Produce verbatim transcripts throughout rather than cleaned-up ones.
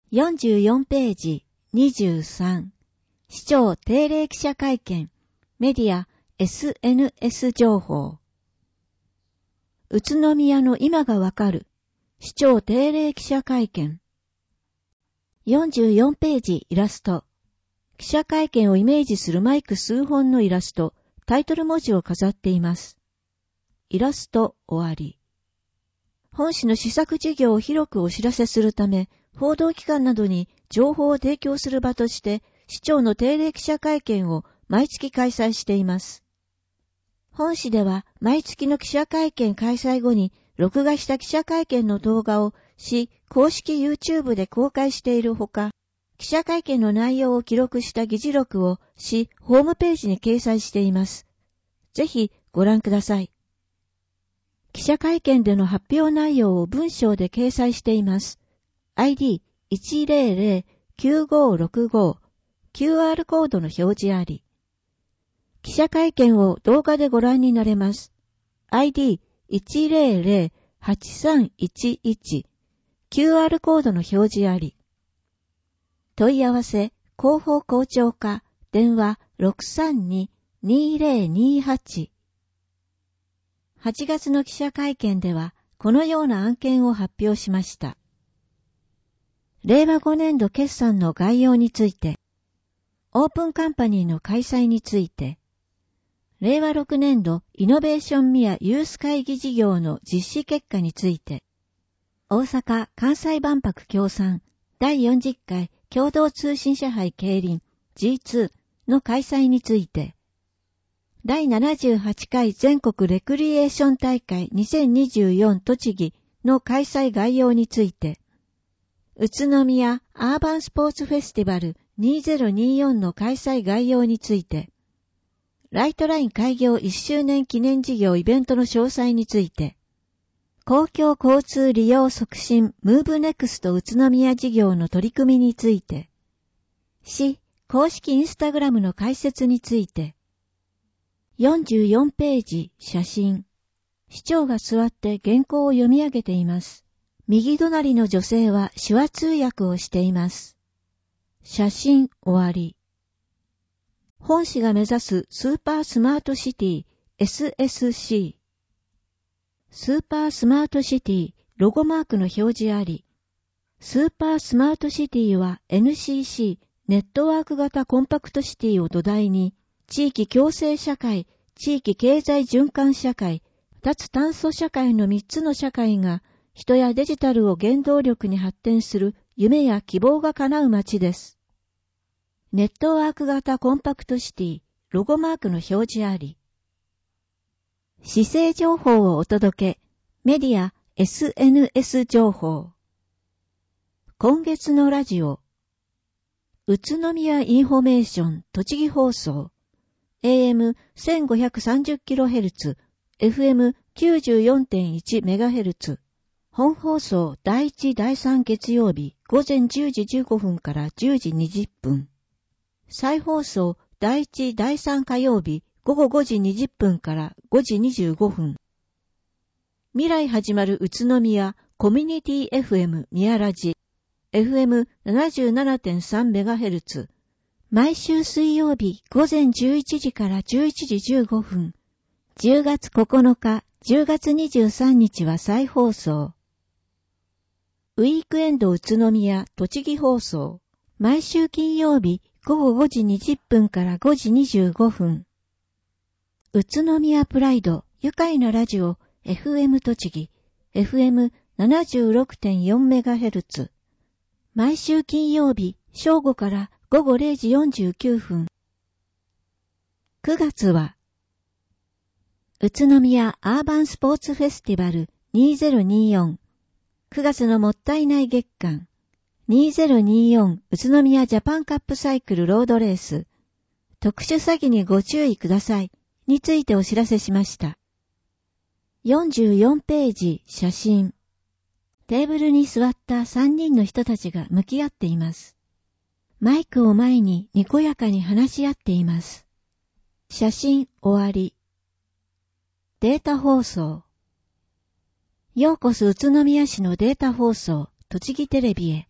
よんじゅうよんページにじゅうさん。市長定例記者会見。メディア エスエヌエス 情報。宇都宮の今がわかる。市長定例記者会見。よんじゅうよんページイラスト。記者会見をイメージするマイク数本のイラスト、タイトル文字を飾っています。イラスト終わり。本市の施策事業を広くお知らせするため、報道機関などに情報を提供する場として、市長の定例記者会見を毎月開催しています。本市では毎月の記者会見開催後に、録画した記者会見の動画を市公式 YouTube で公開しているほか、記者会見の内容を記録した議事録を市ホームページに掲載しています。ぜひご覧ください。記者会見での発表内容を文章で掲載しています。アイディーいちまるまるきゅうごろくご キューアール コードの表示あり。記者会見を動画でご覧になれます。アイディーいちまるまるはちさんいちいち キューアール コードの表示あり。問い合わせ、広報校長課、電話 ろくさんに にぜろにはち。はちがつの記者会見では、このような案件を発表しました。れいわごねんど決算の概要について、オープンカンパニーの開催について、れいわろくねんどイノベーションミアユース会議事業の実施結果について、大阪・関西万博協賛だいよんじゅっかい共同通信社杯競輪 ジーツー の開催について、だいななじゅうはちかい全国レクリエーション大会にせんにじゅうよん栃木の開催概要について、宇都宮アーバンスポーツフェスティバルにせんにじゅうよんの開催概要について、ライトライン開業いっしゅうねん記念事業イベントの詳細について、公共交通利用促進ムーブネクスト宇都宮事業の取り組みについて、市公式インスタグラムの開設について、よんじゅうよんページ写真。市長が座って原稿を読み上げています。右隣の女性は手話通訳をしています。写真終わり。本市が目指すスーパースマートシティ エスエスシー。スーパースマートシティロゴマークの表示あり。スーパースマートシティは エヌシーシー ネットワーク型コンパクトシティを土台に、地域共生社会、地域経済循環社会、脱炭素社会のみっつの社会が人やデジタルを原動力に発展する夢や希望が叶う街です。ネットワーク型コンパクトシティ、ロゴマークの表示あり。市政情報をお届け、メディア エスエヌエス 情報。今月のラジオ、宇都宮インフォメーション栃木放送。エーエムせんごひゃくさんじゅっキロヘルツ、エフエムきゅうじゅうよんてんいちメガヘルツ。本放送だいいちだいさん月曜日午前じゅうじじゅうごふんからじゅうじにじゅっぷん。再放送だいいちだいさん火曜日午後ごじにじゅっぷんからごじにじゅうごふん。未来始まる宇都宮コミュニティ エフエム 宮ラジ エフエムななじゅうななてんさんメガヘルツ。毎週水曜日午前じゅういちじからじゅういちじじゅうごふん。じゅうがつここのか、じゅうがつにじゅうさんにちは再放送。ウィークエンド宇都宮栃木放送。毎週金曜日午後ごじにじゅっぷんからごじにじゅうごふん。宇都宮プライド愉快なラジオ エフエム 栃木 エフエムななじゅうろくてんよんメガヘルツ。毎週金曜日正午からごごれいじよんじゅうきゅうふん。くがつは、宇都宮アーバンスポーツフェスティバルにせんにじゅうよん。くがつのもったいない月間。にせんにじゅうよん宇都宮ジャパンカップサイクルロードレース。特殊詐欺にご注意ください。についてお知らせしました。よんじゅうよんページ写真。テーブルに座ったさんにんの人たちが向き合っています。マイクを前ににこやかに話し合っています。写真終わり。データ放送。ようこそ宇都宮市のデータ放送、栃木テレビへ。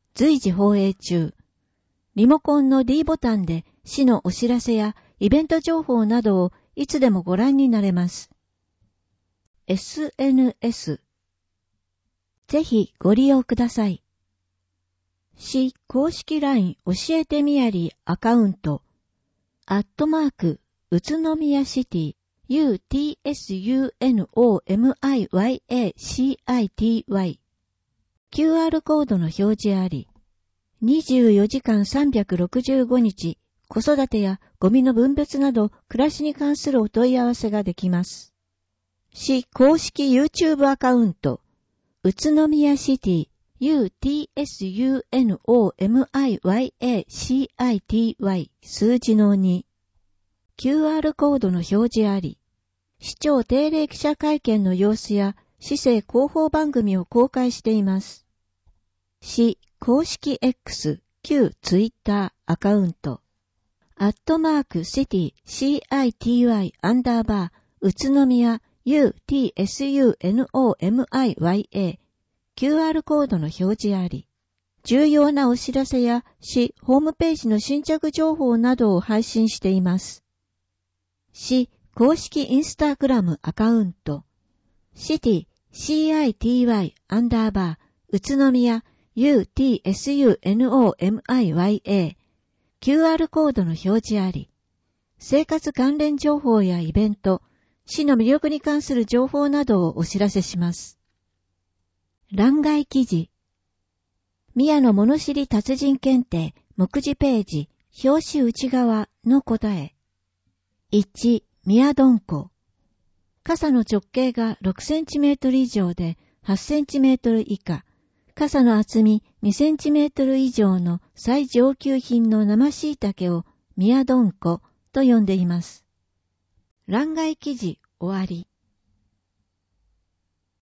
随時放映中。リモコンの D ボタンで市のお知らせやイベント情報などをいつでもご覧になれます。エスエヌエス。ぜひご利用ください。市公式 ライン 教えてみやりアカウント、アットマーク、宇都宮シティ、ユーティーエスユーエヌオーエムアイワイエーシーアイティーワイ。キューアール コードの表示あり、にじゅうよじかんさんびゃくろくじゅうごにち、子育てやゴミの分別など暮らしに関するお問い合わせができます。市公式 YouTube アカウント、宇都宮シティ、ユーティーエスユーエヌオーエムアイワイエーシーアイティーワイ 数字のに。キューアール コードの表示あり、市長定例記者会見の様子や市政広報番組を公開しています。市公式 X、旧 Twitter アカウント、アットマークシティ シーアイティーワイ アンダーバー宇都宮 ユーティーエスユーエヌオーエムアイワイエー キューアール コードの表示あり、重要なお知らせや市ホームページの新着情報などを配信しています。市公式インスタグラムアカウント、シティ シーアイティーワイ アンダーバー宇都宮 ユーティーエスユーエヌオーエムアイワイエー キューアール コードの表示あり、生活関連情報やイベント、市の魅力に関する情報などをお知らせします。欄外記事。宮野物知り達人検定目次ページ表紙内側の答え。いち、宮鈍湖。傘の直径がろくセンチメートル以上ではちセンチメートル以下、傘の厚みにセンチメートル以上の最上級品の生椎茸を宮鈍湖と呼んでいます。欄外記事終わり。